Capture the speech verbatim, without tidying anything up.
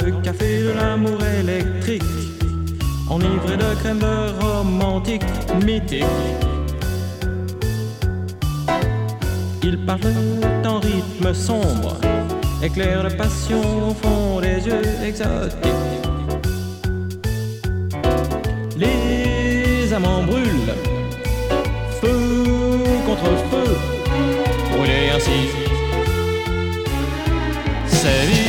le café de l'amour électrique, enivré de crème de romantique mythique. Ils parlent en rythme sombre, éclair de passion au fond des yeux exotiques. Les amants brûlent, feu contre feu, brûler ainsi, c'est vivre.